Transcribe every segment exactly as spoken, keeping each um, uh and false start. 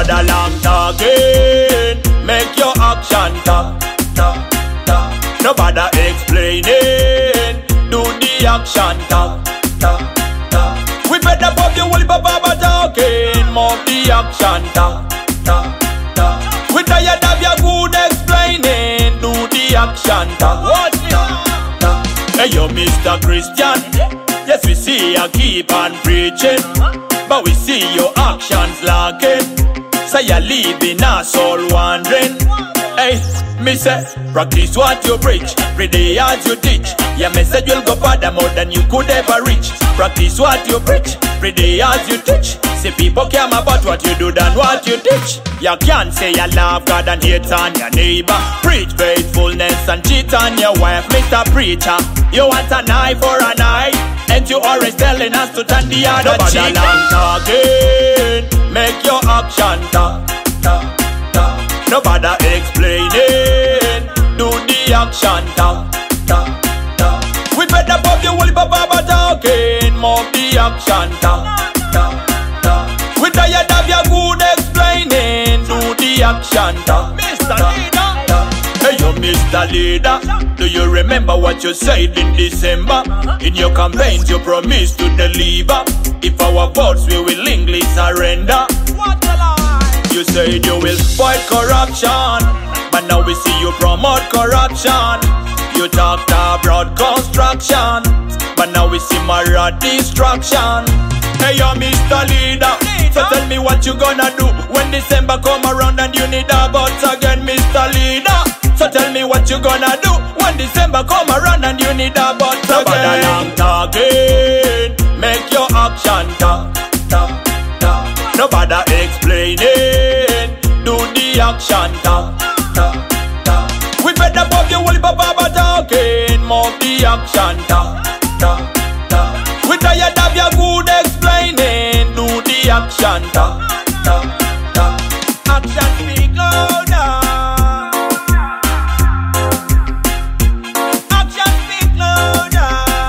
bother long talking, make your action talk, talk, talk. No bother explaining, do the action talk, talk, talk. We better pop your whole papa talking, more the action talk, talk, talk. We tired of your good explaining, do the action talk. Watch talk, talk. Hey yo, Mister Christian, yes we see you keep on preaching, but we see your actions lacking. So you're leaving us all wondering. Hey, me say, practice what you preach, pray the as you teach. Your message will go further more than you could ever reach. Practice what you preach, pray the as you teach. See people care about what you do than what you teach. You can't say you love God and hate on your neighbor. Preach faithfulness and cheat on your wife, Mister Preacher. You want an eye for an eye, and you always telling us to turn the other cheek. Long talking, make your action talk, talk, talk. No bother explaining, do the action talk, talk, talk. We better pop your whole papa talking, more the action talk, talk, talk. We tired of your good explaining, do the action talk, Mister Leader. Hey yo, Mister Leader, do you remember what you said in December? In your campaigns you promised to deliver. If our votes we will willingly surrender. What a lie! You said you will fight corruption, but now we see you promote corruption. You talked about construction, but now we see moral destruction. Hey yo, Mister Leader, so tell me what you gonna do when December come around and you need a vote again, Mister Leader. So tell me what you gonna do when December come around and you need a vote again. No bother long talking, make your action talk, talk, talk. No bother explaining, do the action talk, talk, talk. We better pop your whole papa talking, more the action talk, talk, talk. We tired of your good explaining, do the action talk, talk, talk. Action speak louder. Action speak louder.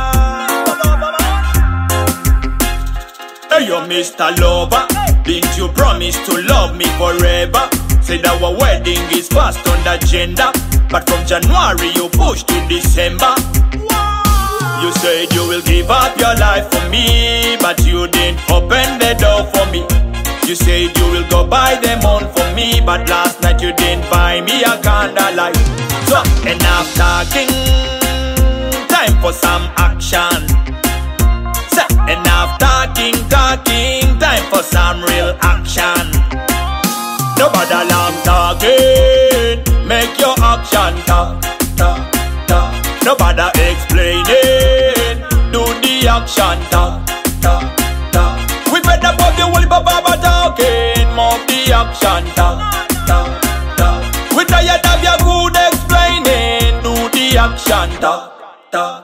Hey yo, Mister Lover, didn't you promise to love me forever? Said our wedding is fast on the agenda, but from January you pushed to December. You said you will give up your life for me, but you didn't open the door for me. You said you will go buy the moon for me, but last night you didn't buy me a candlelight. So enough talking, time for some action. So enough talking, talking, time for some real action. No bother long talking, make your action talk, talk, talk. No bother explaining, do the action talk, talk, talk. We better pop your whole papa talking, more the action talk, talk, talk. We tired of your good explaining, do the action talk, talk.